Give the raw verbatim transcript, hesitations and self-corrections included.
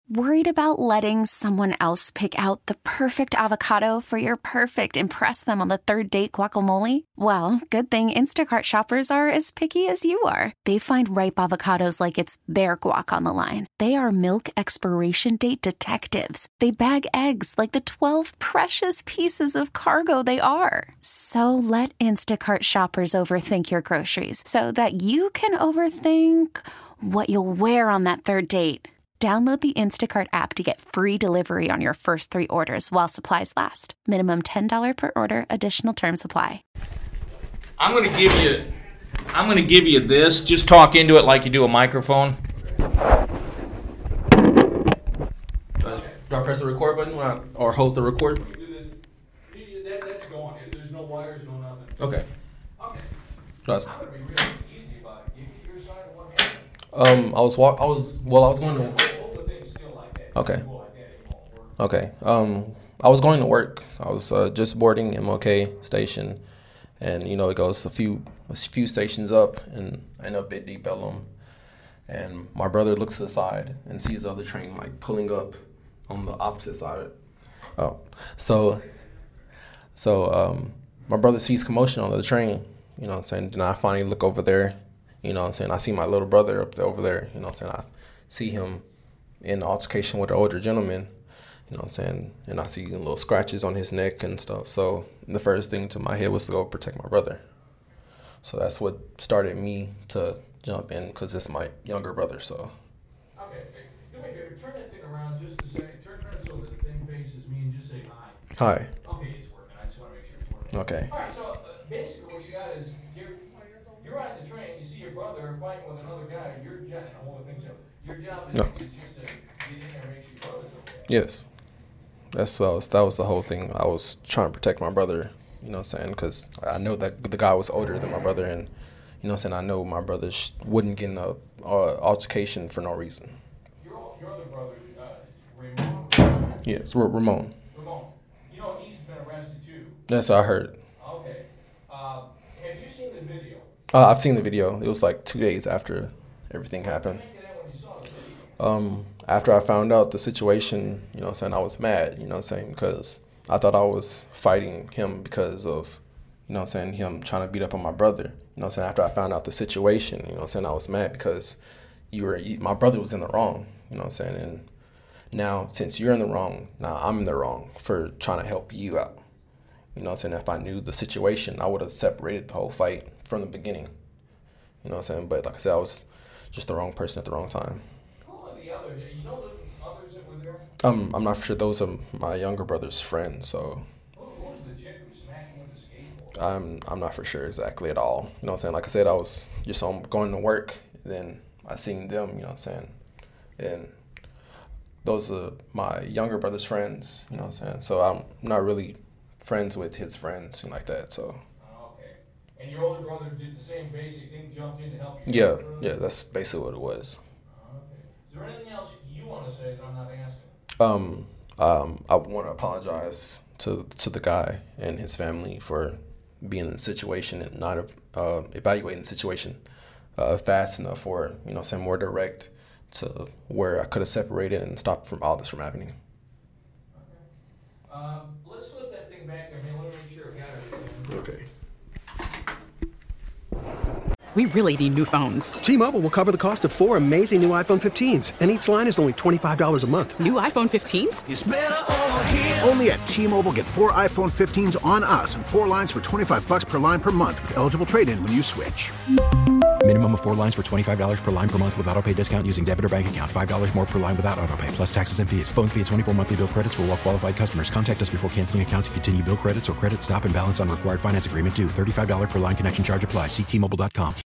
Worried about letting someone else pick out the perfect avocado for your perfect impress them on the third date guacamole? Well, good thing Instacart shoppers are as picky as you are. They find ripe avocados like it's their guac on the line. They are milk expiration date detectives. They bag eggs like the twelve precious pieces of cargo they are. So let Instacart shoppers overthink your groceries so that you can overthink what you'll wear on that third date. Download the Instacart app to get free delivery on your first three orders while supplies last. Minimum ten dollars per order. Additional terms apply. I'm going to give you I'm going to give you this. Just talk into it like you do a microphone. Do I press the record button when I, or hold the record? That, that's gone. There's no wires, no nothing. Okay. Okay. That's, I'm going to be really easy about it. Give me your side of what happened. um, I was walk. I was well. I was going to. Okay. Okay. Um, I was going to work. I was uh, just boarding M L K station, and you know it goes a few a few stations up, and I end up at Deep Ellum, and my brother looks to the side and sees the other train like pulling up on the opposite side. Oh, so so um, my brother sees commotion on the train. You know what I'm saying? Then I finally look over there. You know what I'm saying? I see my little brother up there over there. You know what I'm saying? I see him in altercation with an older gentleman, you know what I'm saying? And I see little scratches on his neck and stuff. So the first thing to my head was to go protect my brother. So that's what started me to jump in because it's my younger brother, so. Okay, do me a favor, turn that thing around just a second. Turn, turn it so the thing faces me and just say hi. Hi. Okay, it's working. I just want to make sure it's working. Okay. All right, so uh, basically what you got is you're, you're riding the train, you see your brother fighting with another guy, your job, and hold the thing so your job is, No. is just to get in there and make sure your brother's okay. Yes. That's what I was, that was the whole thing. I was trying to protect my brother, you know what I'm saying? Because I know that the guy was older than my brother, and, you know what I'm saying, I know my brother sh- wouldn't get in a uh, altercation for no reason. Your, your other brother, uh, Ramon? Yes, R- Ramon. Ramon. You know, he's been arrested too. That's what I heard. Okay. Uh, have you seen the video? Uh, I've seen the video. It was like two days after everything happened. What did you think of that when you saw the video? Um, after I found out the situation, you know what I'm saying, I was mad, you know what I'm saying, because I thought I was fighting him because of, you know what I'm saying, him trying to beat up on my brother. You know what I'm saying, after I found out the situation, you know what I'm saying, I was mad because you were, you, my brother was in the wrong, you know what I'm saying, and now since you're in the wrong, now I'm in the wrong for trying to help you out. You know what I'm saying, if I knew the situation, I would have separated the whole fight from the beginning. You know what I'm saying, but like I said, I was just the wrong person at the wrong time. The others, you know the others that were there? Um, I'm not sure. Those are my younger brother's friends, so. Who, who was the chick who smacked him with the skateboard? I'm I'm not for sure exactly at all. You know what I'm saying? Like I said, I was just um, going to work, and then I seen them, you know what I'm saying? And those are my younger brother's friends, you know what I'm saying? So I'm not really friends with his friends and like that, so. Oh, okay. And your older brother did the same basic thing, jumped in to help you? Yeah, yeah, that's basically what it was. Is there anything else you want to say that I'm not asking? Um, um, I want to apologize to to the guy and his family for being in the situation and not uh, evaluating the situation uh, fast enough, or you know, saying more direct to where I could have separated and stopped from all this from happening. Okay. Um, let's flip that thing back there, man. Let me make sure I got everything. Okay. We really need new phones. T-Mobile will cover the cost of four amazing new iPhone fifteens, and each line is only twenty-five dollars a month. New iPhone fifteens? It's better over here. Only at T-Mobile, get four iPhone fifteens on us and four lines for twenty-five bucks per line per month with eligible trade-in when you switch. Minimum of four lines for twenty-five dollars per line per month with autopay discount using debit or bank account. five dollars more per line without autopay, plus taxes and fees. Phone fee at twenty-four monthly bill credits for well-qualified customers. Contact us before canceling account to continue bill credits or credit stop and balance on required finance agreement due. thirty-five dollars per line connection charge applies. See T Mobile dot com.